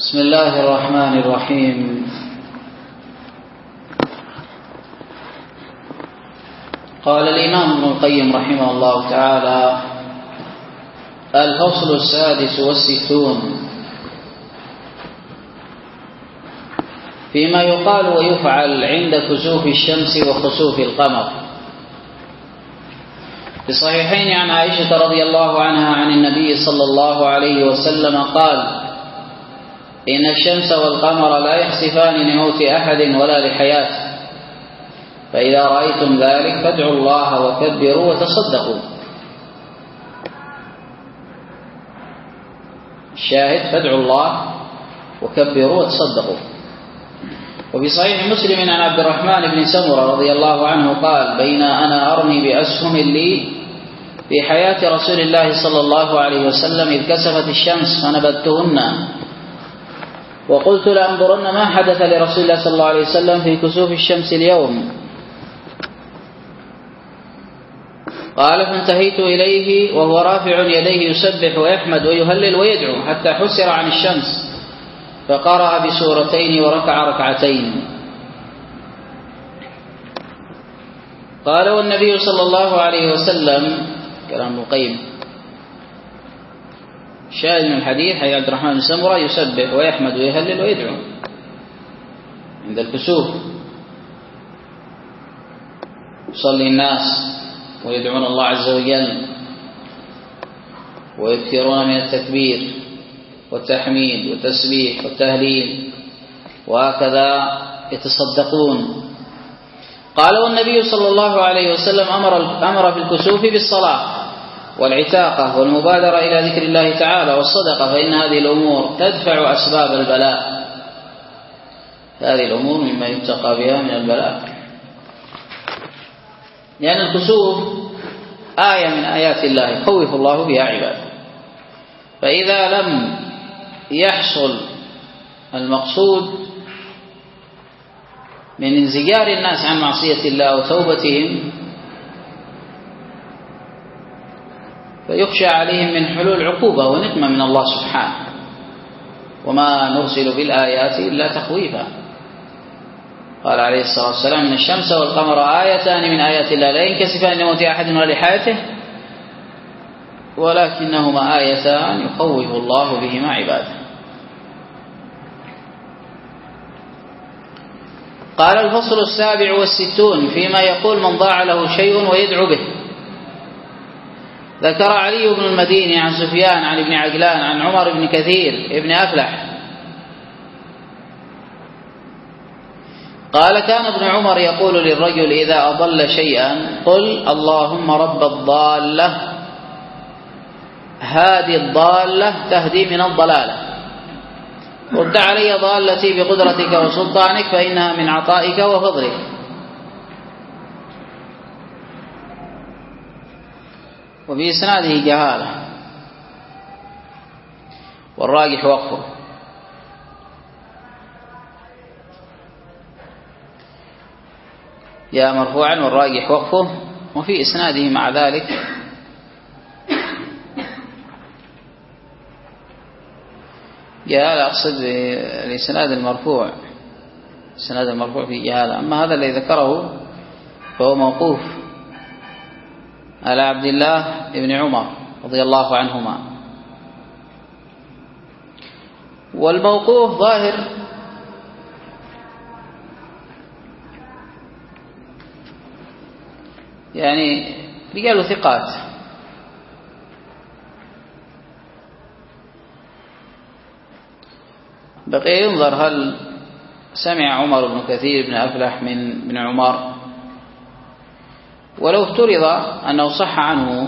بسم الله الرحمن الرحيم. قال الإمام ابن القيم رحمه الله تعالى: الفصل 66 فيما يقال ويفعل عند كسوف الشمس وخسوف القمر. في الصحيحين عن عائشة رضي الله عنها عن النبي صلى الله عليه وسلم قال: إن الشمس والقمر لا يخسفان لموت أحد ولا لحياته، فإذا رأيتم ذلك فادعوا الله وكبروا وتصدقوا. الشاهد: فادعوا الله وكبروا وتصدقوا. وفي صحيح مسلم عن عبد الرحمن بن سمرة رضي الله عنه قال: بين أنا أرمي بأسهم لي في حياة رسول الله صلى الله عليه وسلم إذ كسفت الشمس فنبذتهن، وقلت لأنظرن ما حدث لرسول الله صلى الله عليه وسلم في كسوف الشمس اليوم. قال: فانتهيت إليه وهو رافع يديه يسبح ويحمد ويهلل ويدعو حتى حسر عن الشمس، فقرأ بسورتين وركع ركعتين. قال: والنبي صلى الله عليه وسلم، كلام ابن القيم، شاهد من الحديث حي عبد الرحمن بن سمرة يسبح ويحمد ويهلل ويدعو عند الكسوف، يصلي الناس ويدعون الله عز وجل ويكثرون من التكبير والتحميد والتسبيح والتهليل، وهكذا يتصدقون. قال: والنبي صلى الله عليه وسلم أمر في الكسوف بالصلاة والعتاقة والمبادرة إلى ذكر الله تعالى والصدقة، فإن هذه الأمور تدفع أسباب البلاء. هذه الأمور مما يتقى بها من البلاء، لأن الكسوف آية من آيات الله يخوف الله بها عباده، فإذا لم يحصل المقصود من انزجار الناس عن معصية الله وتوبتهم، فيخشى عليهم من حلول عقوبة ونقمة من الله سبحانه. وما نرسل بالآيات إلا تخويفا. قال عليه الصلاة والسلام: إن الشمس والقمر آيتان من آيات الله لا ينكسفان لموت أحد ولا لحياته، ولكنهما آيتان يخوف الله بهما عباده. قال: الفصل 67 فيما يقول من ضاع له شيء ويدعو به. ذكر علي بن المديني عن سفيان عن ابن عجلان عن عمر بن كثير ابن أفلح قال: كان ابن عمر يقول للرجل إذا أضل شيئا: قل اللهم رب الضالة هذه الضالة تهدي من الضلالة، رد علي ضالتي بقدرتك وسلطانك فإنها من عطائك وفضلك. وفي إسناده جهالة، والراجح وقفه. جاء مرفوعا والراجح وقفه، وفي إسناده مع ذلك جهالة. أقصد الإسناد المرفوع، الإسناد المرفوع في جهالة. أما هذا الذي ذكره فهو موقوف على عبد الله بن عمر رضي الله عنهما، والموقوف ظاهر يعني رجال ثقات، بقي ينظر هل سمع عمر بن كثير بن أفلح من ابن عمر. ولو افترض أنه صح عنه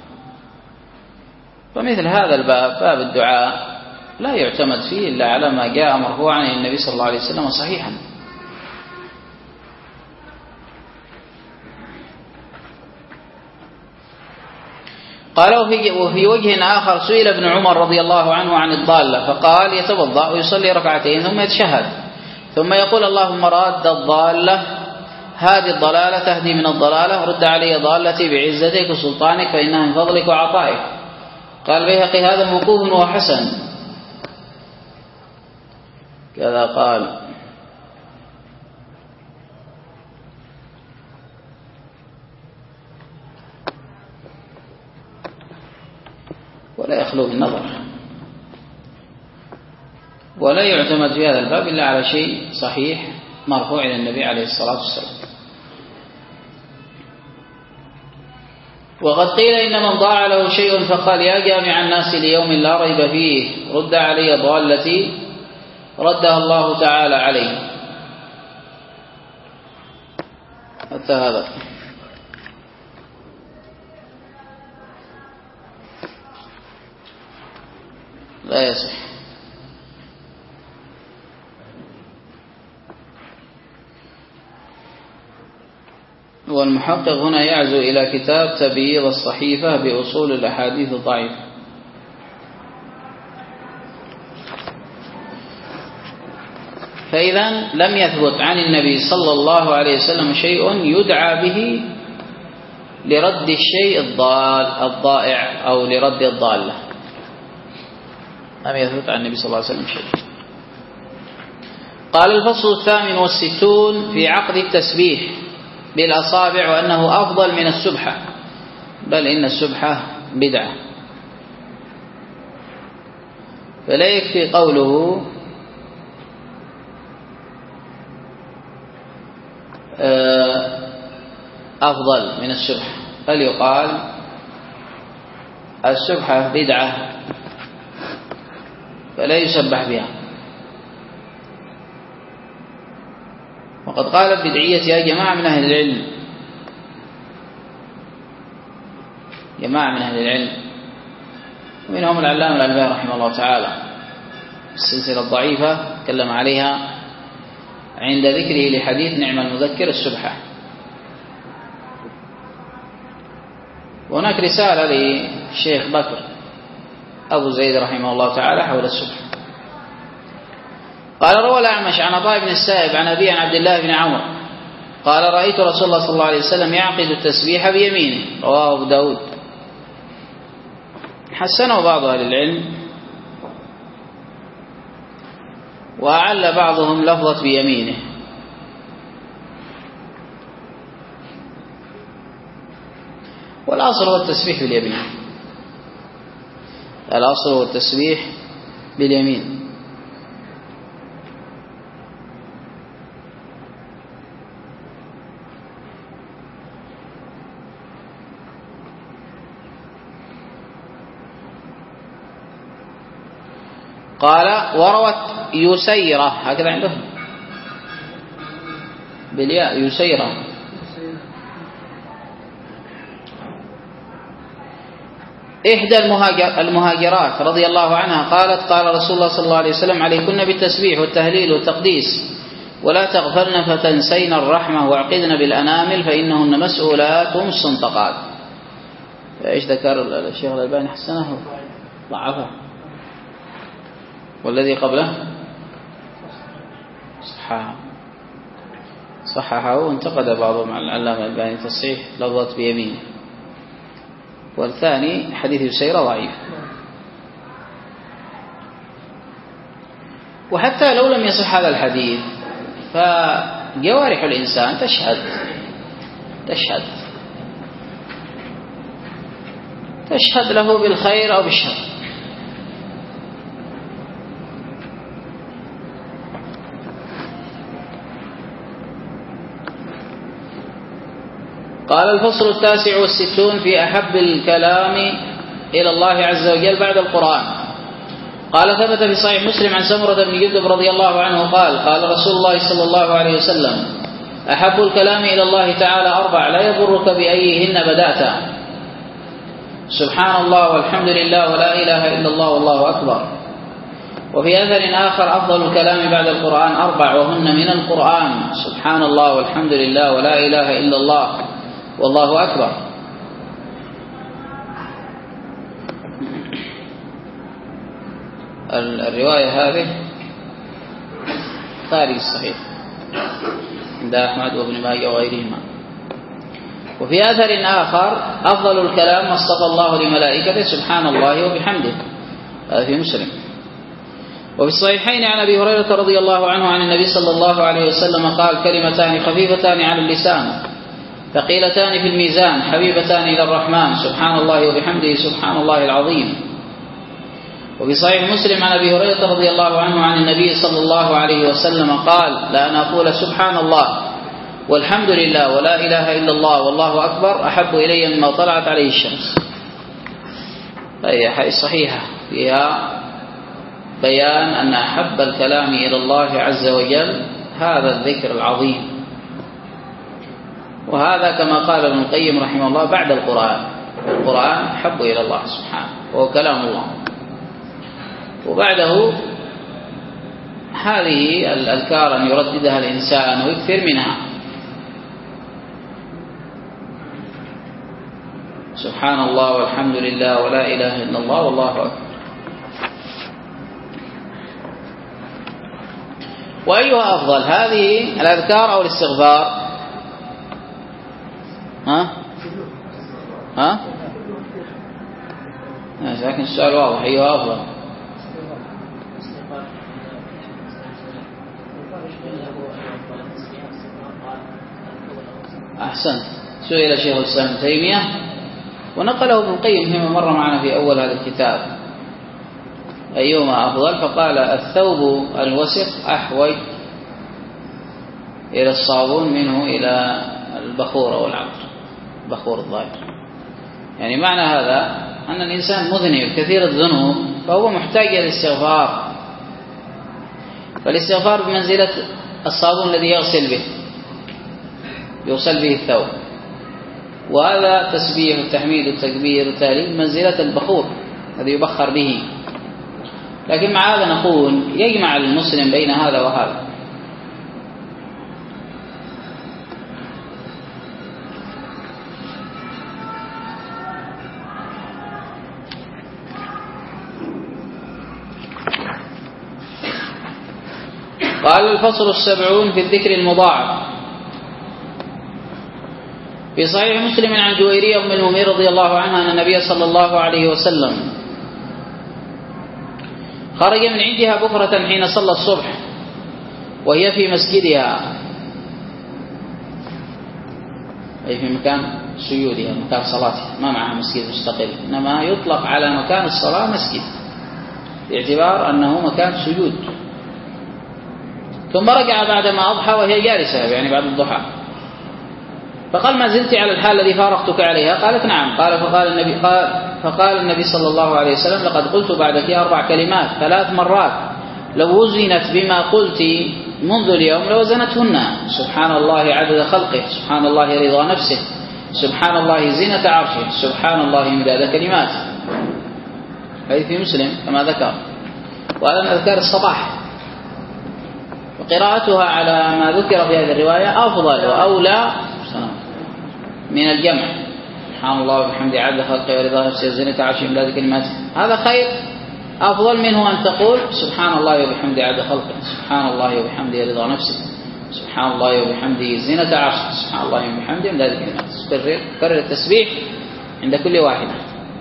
فمثل هذا الباب، باب الدعاء، لا يعتمد فيه إلا على ما جاء مرفوعا عن النبي صلى الله عليه وسلم صحيحا. قال: وفي وجه آخر سئل ابن عمر رضي الله عنه عن الضالة فقال: يتوضأ ويصلي ركعتين ثم يتشهد ثم يقول اللهم راد الضالة هذه الضلالة تهدي من الضلالة، رد علي ضالتي بعزتك وسلطانك فإنها من فضلك وعطائك. قال البيهقي: هذا موقوف وحسن. كذا قال. ولا يخلو من نظر، ولا يعتمد في هذا الباب إلا على شيء صحيح مرفوع إلى النبي عليه الصلاة والسلام. وقد قيل إن من ضاع له شيء فقال يا جامع الناس ليوم لا ريب فيه رد علي ضالتي ردها الله تعالى عليه. حتى هذا لا يصح. والمحقق هنا يعزو إلى كتاب تبييض الصحيفة بأصول الأحاديث الضعيفة. فإذا لم يثبت عن النبي صلى الله عليه وسلم شيء يدعى به لرد الشيء الضائع أو لرد الضالة، لم يثبت عن النبي صلى الله عليه وسلم شيء. قال الفصل 68 في عقد التسبيح بالأصابع وأنه أفضل من السبحة، بل إن السبحة بدعة. فلا يكفي قوله أفضل من السبحة، بل يقال السبحة بدعة فلا يسبح بها. وقد قال البدعية يا جماعة من أهل العلم، جماعة من أهل العلم، ومنهم العلامة الألباني رحمه الله تعالى السلسلة الضعيفة تكلم عليها عند ذكره لحديث نعم المذكر السبحة. وهناك رسالة للشيخ بكر أبو زيد رحمه الله تعالى حول السبحة. قال روى الأعمش عن عطاء بن السائب عن أبي عن عبد الله بن عمرو قال رأيت رسول الله صلى الله عليه وسلم يعقد التسبيح بيمينه، رواه أبو داود. حسنه بعض أهل العلم، وأعل بعضهم لفظة بيمينه. والأصل هو التسبيح باليمين، الأصل هو التسبيح باليمين. قال وروت يسيرة، هكذا عنده بالياء يسيرة، إحدى المهاجرات رضي الله عنها قالت قال رسول الله صلى الله عليه وسلم عليكن بالتسبيح والتهليل والتقديس ولا تغفلن فتنسين الرحمة واعقدن بالأنامل فإنهن مسؤولات مستنطقات. إيش ذكر الشيخ الألباني؟ حسنه ضعفه، والذي قبله صححه وانتقد بعضهم على العلامة الألباني تصحيح لفظة بيمينه. والثاني حديث يسيرة ضعيف. وحتى لو لم يصح هذا الحديث فجوارح الإنسان تشهد له بالخير أو بالشر. قال الفصل 69 في أحب الكلام إلى الله عز وجل بعد القرآن. قال ثبت في صحيح مسلم عن سمرة بن جندب رضي الله عنه قال قال رسول الله صلى الله عليه وسلم أحب الكلام إلى الله تعالى 4 لا يضرك بأيهن بدأت سبحان الله والحمد لله ولا إله إلا الله والله أكبر. وفي أثر آخر أفضل الكلام بعد القرآن 4 وهن من القرآن سبحان الله والحمد لله ولا إله إلا الله والله أكبر. الرواية هذه خارج الصحيح عند أحمد وابن ماجه وغيرهما. وفي أثر آخر أفضل الكلام ما اصطفى الله لملائكته سبحان الله وبحمده، هذا في مسلم. وفي الصحيحين عن أبي هريرة رضي الله عنه عن النبي صلى الله عليه وسلم قال: كلمتان خفيفتان على اللسان ثقيلتان في الميزان حبيبتان إلى الرحمن سبحان الله وبحمده سبحان الله العظيم. وفي صحيح مسلم عن أبي هريرة رضي الله عنه عن النبي صلى الله عليه وسلم قال: لأن أقول سبحان الله والحمد لله ولا إله إلا الله والله أكبر أحب إلي مما طلعت عليه الشمس. هي حديث صحيحة فيها بيان أن أحب الكلام إلى الله عز وجل هذا الذكر العظيم، وهذا كما قال ابن القيم رحمه الله بعد القرآن. القرآن أحب إلى الله سبحانه وهو كلام الله، وبعده هذه الأذكار أن يرددها الإنسان ويكثر منها. سبحان الله والحمد لله ولا إله إلا الله والله أكبر. وأيها أفضل، هذه الأذكار أو الاستغفار؟ لكن السؤال واضح، أيها أفضل؟ أحسنت. سئل شيخ الإسلام ابن تيمية ونقله ابن القيم فيما مر معنا في أول هذا الكتاب أيهما أفضل، فقال: الثوب الوسخ أحوج إلى الصابون منه إلى البخور أو العطر، بخور الظاهر. يعني معنى هذا أن الإنسان مذنب كثير الذنوب فهو محتاج إلى الاستغفار، فالاستغفار بمنزلة الصابون الذي يغسل به الثوب، وهذا تسبيح والتحميد والتكبير والتهليل منزلة البخور الذي يبخر به. لكن مع هذا نقول يجمع المسلم بين هذا وهذا. قال: الفصل 70 في الذكر المضاعف. في صحيح مسلم عن جويرية أم المغيرة رضي الله عنها أن النبي صلى الله عليه وسلم خرج من عندها بكرة حين صلى الصبح وهي في مسجدها، أي في مكان سجودها، مكان صلاتها، ما معها مسجد مستقل، إنما يطلق على مكان الصلاة مسجد باعتبار أنه مكان سجود. ثم رجع بعدما أضحى وهي جالسة، يعني بعد الضحى، فقال: ما زلت على الحال الذي فارقتك عليها؟ قالت: نعم. فقال النبي صلى الله عليه وسلم: لقد قلت بعدك 4 كلمات 3 مرات لو وزنت بما قلت منذ اليوم لوزنتهن: سبحان الله عدد خلقه، سبحان الله رضا نفسه، سبحان الله زينة عرشه، سبحان الله مداد كلماته. حديث في مسلم كما ذكر. وهذا من أذكار الصباح، وقراءتها على ما ذكر في هذه الرواية أفضل وأولى من الجمع. سبحان الله وبحمده عدد خلقه ورضا نفسه وزينة عرشه ومداد كلماته، هذا خير أفضل منه أن تقول سبحان الله وبحمده عدد خلقه، سبحان الله وبحمده رضا نفسه، سبحان الله وبحمده زينة عرشه، سبحان الله وبحمده مداد كلماته. كرر التسبيح عند كل واحدة.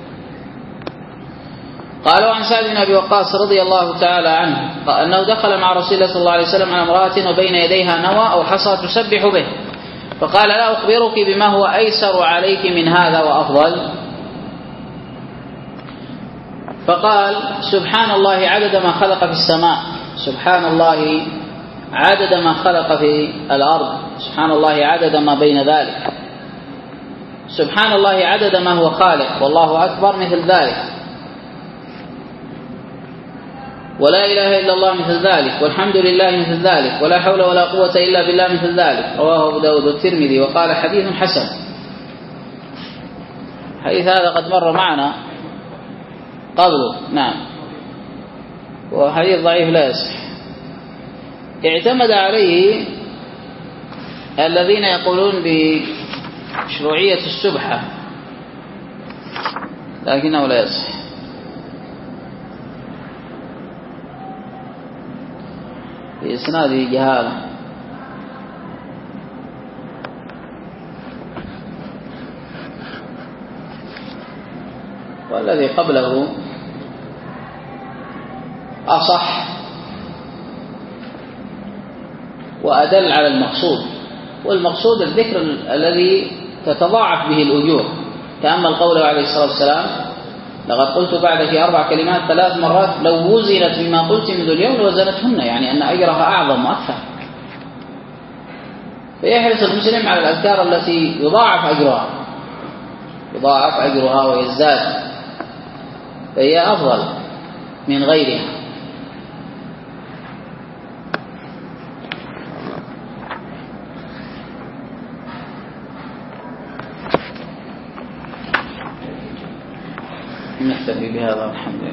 قالوا عن سعد بن أبي وقاص رضي الله تعالى عنه أنه دخل مع رسول الله صلى الله عليه وسلم على امرأة وبين يديها نوى أو حصى تسبح به، فقال: لا أخبرك بما هو أيسر عليك من هذا وأفضل؟ فقال: سبحان الله عدد ما خلق في السماء، سبحان الله عدد ما خلق في الأرض، سبحان الله عدد ما بين ذلك، سبحان الله عدد ما هو خالق، والله أكبر مثل ذلك، ولا إله إلا الله مثل ذلك، والحمد لله مثل ذلك، ولا حول ولا قوة إلا بالله مثل ذلك. رواه أبو داود والترمذي وقال: حديث حسن. حديث هذا قد مر معنا قبله، نعم، وحديث ضعيف لا يصح. اعتمد عليه الذين يقولون بمشروعية السبحة، لكنه لا يصح. في إسناده جهالة. والذي قبله أصح وأدل على المقصود، والمقصود الذكر الذي تتضاعف به الأجور. تأمل قوله عليه الصلاة والسلام: لقد قلت بعدك 4 كلمات 3 مرات لو وزنت بما قلت منذ اليوم لوزنتهن، يعني أن أجرها أعظم وأكثر. فيحرص المسلم على الأذكار التي يضاعف أجرها ويزداد، فهي أفضل من غيرها. نكتفي بهذا، الحمد لله.